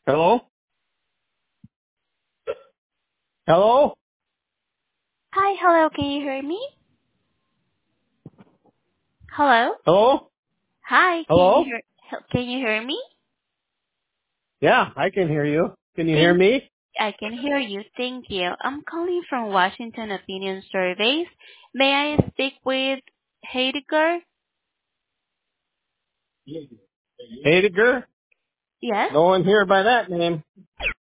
Hello? Hello? Hi, hello, can you hear me? Hello? Hello? Hi, Hello? can you hear me? Yeah, I can hear you. Can you hear Thank me? I can hear you. Thank you. I'm calling from Washington Opinion Surveys. May I speak with Heidegger? Heidegger? Yes? No one here by that name.